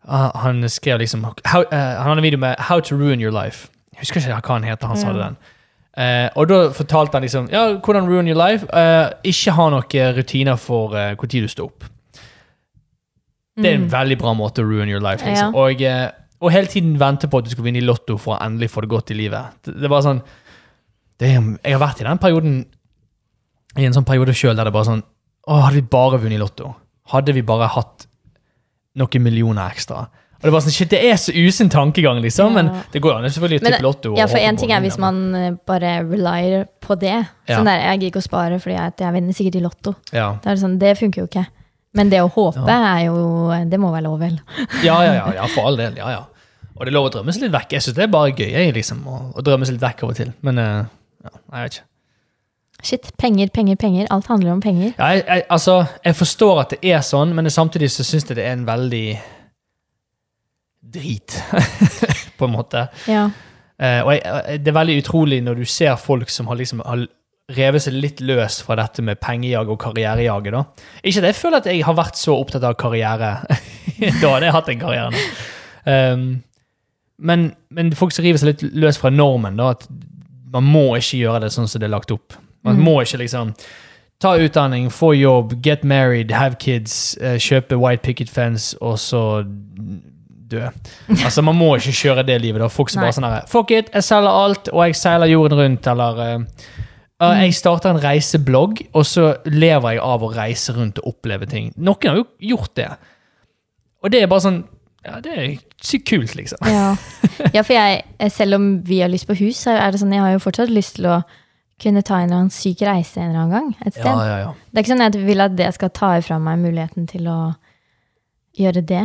han skrev liksom, han hadde en video med How to Ruin Your Life. Jeg husker ikke hva han heter, han sa det den. Og da fortalte han liksom, ja, hvordan ruin your life? Ikke ha noen rutiner for hvor tid du står opp. Det en veldig bra måte å ruin your life, liksom. Og hele tiden vente på at du skal vinne i lotto for å endelig få det godt i livet. Det var sånn, jeg har vært i den perioden, i en sånn periode selv, der det bare sånn, hadde vi bare vunnet i lotto? Hadde vi bare hatt noen millioner ekstra? Og det var sånn, shit, det så usin tankegang, liksom, men det går an selvfølgelig å tippe lotto. Ja, for en ting hvis man bare relyer på det. Sånn der, jeg gikk ikke å spare fordi jeg vinner sikkert i lotto. Ja. Det sånn, det funker jo ikke. Men det å håpe jo, det må være lov vel. Ja, for all del, ja. Og det er lov å drømme seg litt vekk. Jeg synes det bare gøy, liksom, å drømme seg litt vekk over til. Men, jeg vet ikke. Shit, penger. Alt handler om penger. Ja, jeg forstår at det sånn, men samtidig så synes jeg det en veldig drit, på en måte. Ja. Og det veldig utrolig når du ser folk som har revet seg litt løs fra dette med pengejag og karrierejag da. Ikke at jeg føler at jeg har vært så opptatt av karriere. Da hadde jeg hatt en karriere nå. Men folk som river seg litt løs fra normen da, at man må ikke gjøre det sånn som det lagt opp. Man må ikke liksom ta utdanning, få jobb, get married, have kids, kjøpe white picket fence, og så dø. Altså, man må ikke kjøre det livet da. Folk som bare sånn her, fuck it, jeg selger alt, og jeg seiler jorden rundt, eller jeg starter en reiseblogg, og så lever jeg av å reise rundt og oppleve ting. Noen har jo gjort det. Og det bare sånn, ja, det sykt kult, liksom. Ja, for selv om vi har lyst på hus, så det sånn, jeg har jo fortsatt lyst til å kunne ta en eller annen syk reise en eller annen gang, et sted. Ja. Det ikke sånn at jeg vil at det skal ta fra meg muligheten til å gjøre det.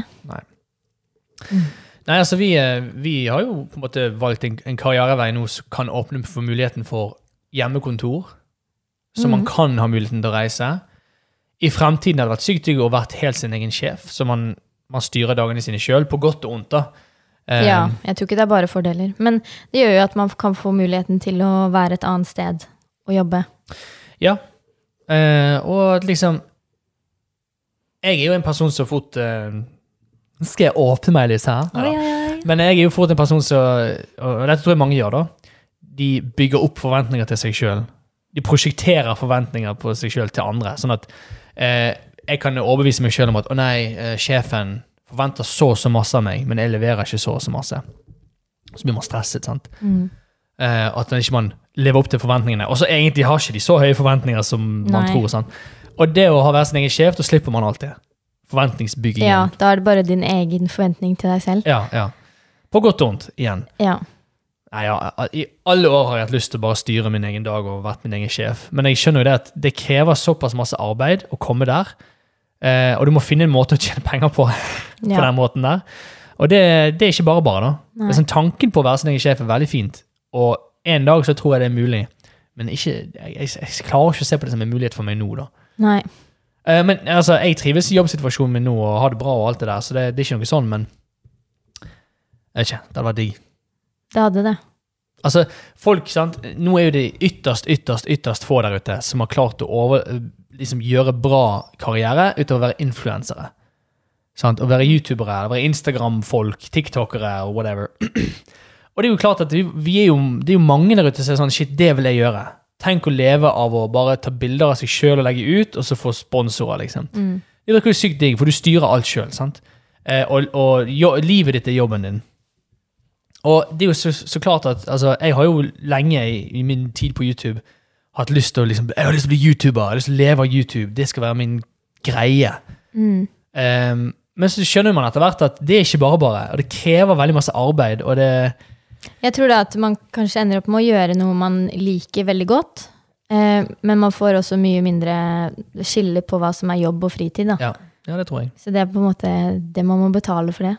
Nei, altså vi har jo på en måte valgt en karrierevei nå som kan åpne for muligheten for hjemmekontor, så man kan ha muligheten til å reise. I fremtiden har det vært sykt digg å vært helt sin egen sjef, så man styrer dagene sine selv, på godt og ondt da. Ja, jeg tror ikke det bare fordeler. Men det gjør jo at man kan få muligheten til å være et annet sted og jobbe. Ja, og liksom jeg jo en person som fort skal jeg åpne meg litt her? Men jeg jo fort en person som, og dette tror jeg mange gjør da, de bygger opp forventninger til seg selv. De prosjekterer forventninger på seg selv til andre, sånn at jeg kan overbevise meg selv om at sjefen forventer så masse av meg, men jeg leverer ikke så masse. Så blir man stresset, sant? At ikke man lever opp til forventningene. Og så egentlig har ikke de så høye forventninger som man tror, sant? Og det å ha vært sin egen sjef, da slipper man alt det. Forventningsbyggingen. Ja, da det bare din egen forventning til deg selv. Ja. På godt og ondt, igjen. Ja. Nei, i alle år har jeg hatt lyst til å bare styre min egen dag og vært min egen sjef. Men jeg skjønner jo det at det krever såpass masse arbeid å komme der, og du må finne en måte å tjene penger på den måten der. Og det ikke bare da. Det sånn, tanken på å være sin egen sjef veldig fint, og en dag så tror jeg det mulig. Men ikke, jeg klarer ikke å se på det som en mulighet for meg nå da. Nei. Men altså, jeg trives i jobbsituasjonen min nå, og har det bra og alt det der, så det ikke noe sånn, men jeg vet ikke, det hadde vært digg. Det hadde det. Altså, folk, sant, nå jo det ytterst få der ute som har klart å gjøre bra karriere ut av å være influensere. Sant? Å være youtubere, være Instagram-folk, TikTokere og whatever. Og det jo klart at det er jo mange der ute som sier sånn, shit, det vil jeg gjøre. Tenk å leve av å bare ta bilder av seg selv og legge ut, og så få sponsorer, liksom. Det virker jo sykt digg, for du styrer alt selv, sant? Og livet ditt jobben din. Og det jo så klart at, altså, jeg har jo lenge i min tid på YouTube hatt lyst til å jeg har lyst til å bli YouTuber, jeg har lyst til å leve av YouTube, det skal være min greie. Men så skjønner man etter hvert at det ikke bare, og det krever veldig masse arbeid, og det... Jeg tror da at man kanskje ender opp med å gjøre noe man liker veldig godt, men man får også mye mindre skille på hva som jobb og fritid da. Ja, det tror jeg. Så det på en måte, det må man betale for det.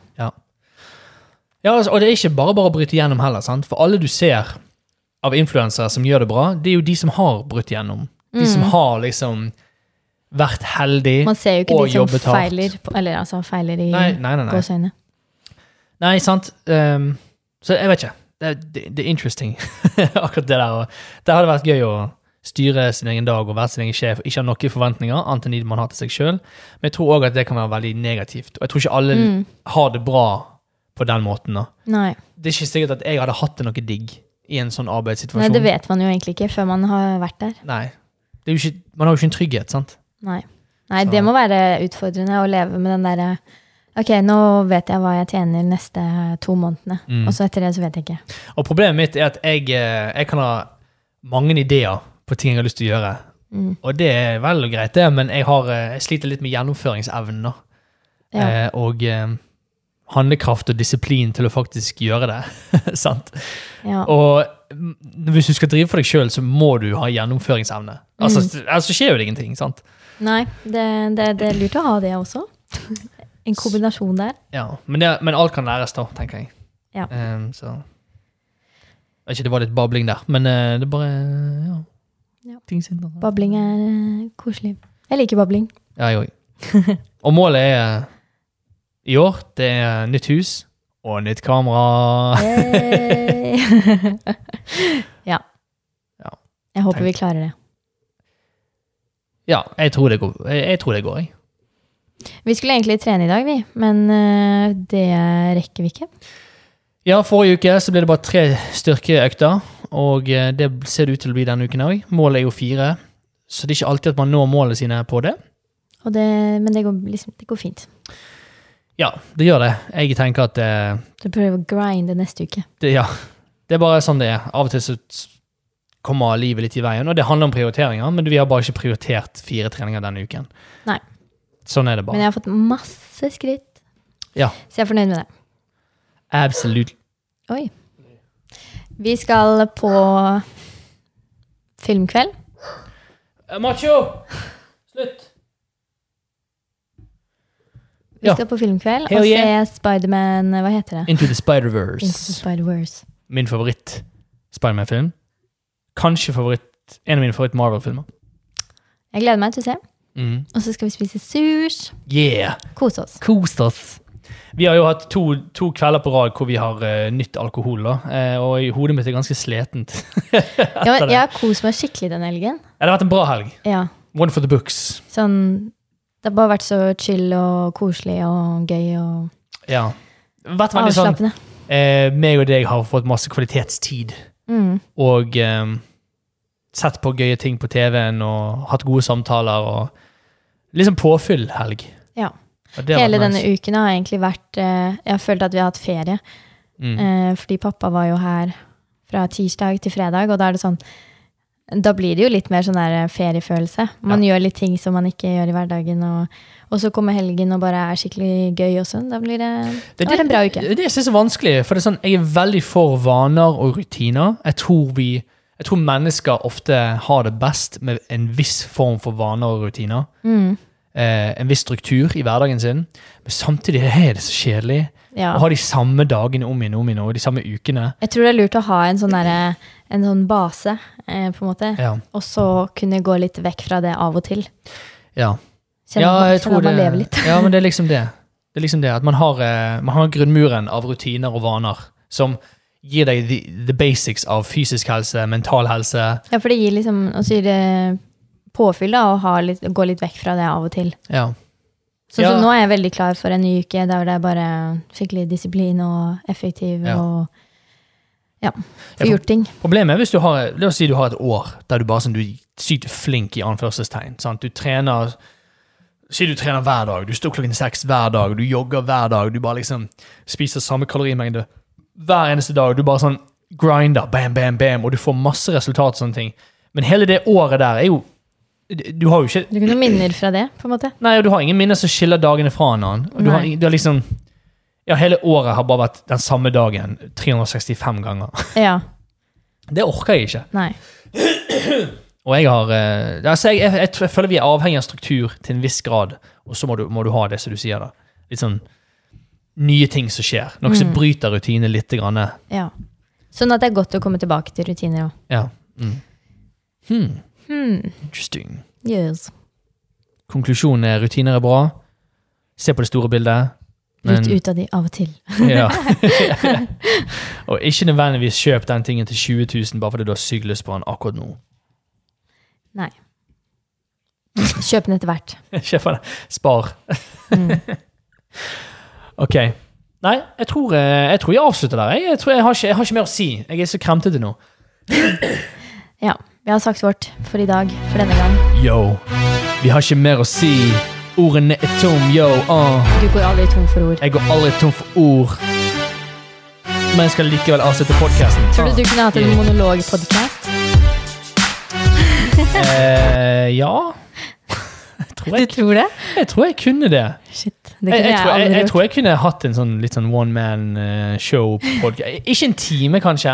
Ja, altså, og det ikke bare å bryte gjennom heller, sant? For alle du ser av influensere som gjør det bra, det jo de som har brutt gjennom. De som har liksom vært heldig og jobbet hardt. Man ser jo ikke de som feiler, eller altså feiler i gåsøyne. Nei, sant? Så jeg vet ikke. Det interesting. Akkurat det der. Det hadde vært gøy å styre sin egen dag og være sin egen sjef, ikke ha noen forventninger, annet enn de man har til seg selv. Men jeg tror også at det kan være veldig negativt. Og jeg tror ikke alle har det bra på den måten. Da. Nei. Det er ikke sikkert at jeg hadde hatt det noe digg i en sånn arbeidssituasjon. Nei, det vet man jo egentlig ikke før man har vært der. Nei. Det er jo ikke, man har jo ikke en trygghet, sant? Nei, det må være utfordrende å leve med den der, ok, nå vet jeg hva jeg tjener neste 2 månedene, og så etter det så vet jeg ikke. Og problemet mitt er at jeg kan ha mange ideer på ting jeg har lyst til å gjøre. Og det er vel og greit det, men jeg sliter litt med gjennomføringsevnen da. Og handlekraft og disiplin til å faktisk gjøre det. Sant? Ja. Og hvis du skal drive for deg selv, så må du ha gjennomføringsevne. Altså skjer jo det ingenting, sant? Nei, det er lurt å ha det også. En kombinasjon der. Ja, men alt kan læres da, tenker jeg. Ja. Så ikke det var litt babling der, men det er bare, ting sin. Babling er koselig. Jeg liker babling. Ja, jeg også. Og målet er i år, det er nytt hus og nytt kamera. Hey. Ja. Jeg håper vi klarer det. Ja, jeg tror det går. Jeg. Vi skulle egentlig trene i dag, men det rekker vi ikke. Ja, forrige uke så ble det bare 3 styrkeøkter, og det ser det ut til å bli denne uken også. Målet er jo 4, så det er ikke alltid at man når målene sine på det. Men det går fint. Ja, det gjør det. Jeg tenker at du prøver å grinde neste uke. Det er bare sånn det er. Av og til så kommer livet litt i veien, og det handler om prioriteringer, men vi har bare ikke prioritert 4 treninger denne uken. Nei. Sånn er det bare. Men jeg har fått masse skritt. Ja. Så jeg er fornøyd med det. Absolutt. Oi. Vi skal på filmkveld. Macho! Slutt! Vi skal på filmkveld og se Spider-Man, hva heter det? Into the Spider-Verse. Into the Spider-Verse. Min favoritt Spider-Man-film. Kanskje en av mine favoritt Marvel-filmer. Jeg gleder meg til å se. Og så skal vi spise surs. Yeah! Kos oss. Vi har jo hatt to kvelder på rad hvor vi har nytt alkohol, da. Og i hodet mitt er ganske sletent. Ja, men jeg har kost meg skikkelig den helgen. Ja, det har vært en bra helg. Ja. One for the books. Det har bare vært så chill og koselig og gøy og ja. Avslappende. Meg og deg har fått masse kvalitetstid. Og sett på gøye ting på TV-en og hatt gode samtaler og liksom påfyll helg. Ja. Hele denne uken har egentlig vært jeg har følt at vi har hatt ferie. Fordi pappa var jo her fra tirsdag til fredag, og da er det sånn da blir det jo litt mer sånn der feriefølelse. Man gjør litt ting som man ikke gjør i hverdagen, og så kommer helgen og bare er skikkelig gøy og sånn. Da blir det en bra uke. Det jeg synes er vanskelig, for det er sånn, jeg er veldig for vaner og rutiner. Jeg tror mennesker ofte har det best med en viss form for vaner og rutiner. En viss struktur i hverdagen sin. Men samtidig er det så kjedelig å ha de samme dagene om igjen og de samme ukene. Jeg tror det er lurt å ha en sånn base, på en måte. Ja. Og så kunne gå litt vekk fra det av og til. Ja. Jeg tror man lever litt. Ja, men det er liksom det. Det er liksom det, at man har grunnmuren av rutiner og vaner, som gir deg the basics av fysisk helse, mental helse. Ja, for det gir liksom, og så gir det påfyll da, og gå litt vekk fra det av og til. Ja. Så nå er jeg veldig klar for en ny uke, der det er bare skikkelig disiplin og effektiv, og få gjort ting. Problemet er hvis la oss si du har et år, der du bare sånn, du er sykt flink i anførselstegn, sant? Du trener hver dag, du står 6 hver dag, du jogger hver dag, du bare liksom spiser samme kalorimengde hver eneste dag, du bare sånn grinder, bam, bam, bam, og du får masse resultat og sånne ting. Men hele det året der er jo du har jo ikke... Du har noen minner fra det, på en måte. Nei, og du har ingen minner som skiller dagene fra en annen. Du har liksom... Ja, hele året har bare vært den samme dagen 365 ganger. Ja. Det orker jeg ikke. Nei. Og jeg har... jeg føler vi er avhengig av struktur til en viss grad, og så må du ha det, som du sier da. Litt sånn nye ting som skjer. Noe som bryter rutine litt grann. Ja. Sånn at det er godt å komme tilbake til rutiner også. Ja. Interesting. Yes. Konklusjonen er rutiner er bra. Se på det store bildet. Litt ut av de av og til. Ja. Og ikke nødvendigvis kjøp den tingen til 20 000 bare fordi du har sykt lyst på den akkurat nå. Nei. Kjøp den etter hvert. Kjøp den. Spar. Ok. Nei, jeg tror jeg avslutter der. Jeg har ikke mer å si. Jeg så kremtete nå. Ja, vi har sagt vårt for i dag, for denne gang. Yo, vi har ikke mer å si. Ordene tom, yo. Du går aldri tom for ord. Jeg går aldri tom for ord. Men jeg skal likevel avslutte podcasten. Tror du kunne hatt en monolog-podcast? Ja. Du tror det? Jeg tror jeg kunne det. Shit, det kunne jeg aldri jeg tror jeg kunne hatt en litt sånn one-man-show-podcast. Ikke en time, kanskje.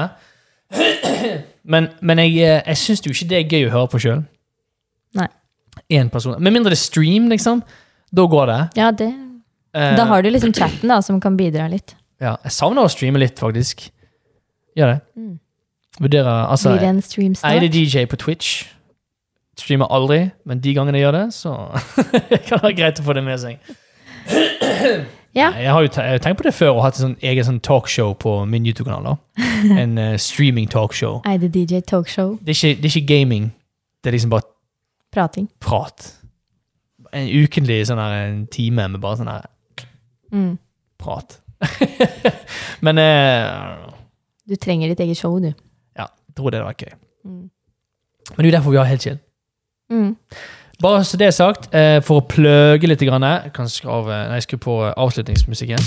Men jeg synes jo ikke det er gøy å høre på selv. Nei. En person. Med mindre det er stream, liksom. Da går det. Ja, det. Da har du liksom chatten da, som kan bidra litt. Ja, jeg savner å streame litt, faktisk. Gjør det. Vurderer, altså... Blir det en stream snart? Jeg er DJ på Twitch. Streamer aldri, men de gangene jeg gjør det, så kan det være greit å få det med seg. Ja. Jeg har jo tenkt på det før, og hatt en egen talkshow på min YouTube-kanal da. En streaming talkshow. Eide DJ talkshow. Det er ikke gaming. Det er liksom bare prat. En ukentlig en time med bare sånn her prat. Men du trenger ditt eget show, du. Ja, jeg tror det var gøy. Men det er jo derfor vi har helt chill. Bare så det er sagt, for å pløge litt grann, jeg kan skru på avslutningsmusikken.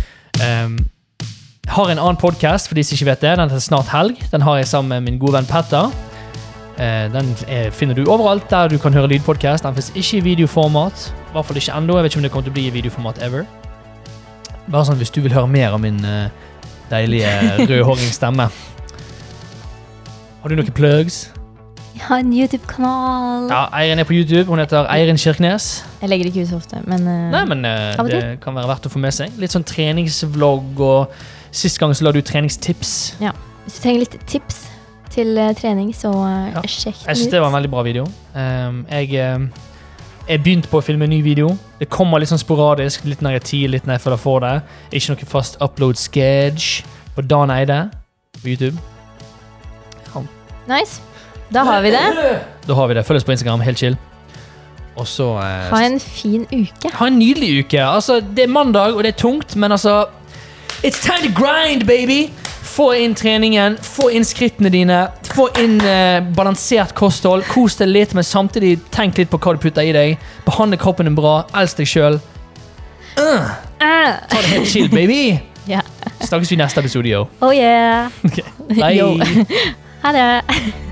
Jeg har en annen podcast, for de som ikke vet det. Den heter Snart Helg. Den har jeg sammen med min gode venn Petter. Den finner du overalt der du kan høre lydpodcast. Den finnes ikke i videoformat, i hvert fall ikke enda. Jeg vet ikke om det kommer til å bli i videoformat ever. Bare sånn hvis du vil høre mer av min deilige rødhåringsstemme. Har du noen plugs? Jeg har en YouTube-kanal. Ja, Eirin på YouTube. Hun heter Eirin Kirkenes. Jeg legger ikke ut så ofte, men... Nei, men det kan være verdt å få med seg. Litt sånn treningsvlogg, og sist gang så la du treningstips. Ja, hvis du trenger litt tips til trening, så sjekk den ut. Jeg synes det var en veldig bra video. Jeg begynte på å filme en ny video. Det kommer litt sånn sporadisk, litt når jeg tid, litt når jeg føler for det. Ikke noe fast upload schedule på Dan Eide på YouTube. Ja. Nice. Da har vi det. Da har vi det. Følg oss på Instagram, helt chill. Og så... ha en fin uke. Ha en nydelig uke. Altså, det er mandag, og det er tungt, men altså... It's time to grind, baby! Få inn treningen, få inn skrittene dine, få inn balansert kosthold, kos deg litt, men samtidig tenk litt på hva du putter i deg. Behandle kroppen din bra, elsk deg selv. Ta det helt chill, baby! Ja. Snakkes vi i neste episode, yo. Oh yeah! Okay. Bye! Ha det!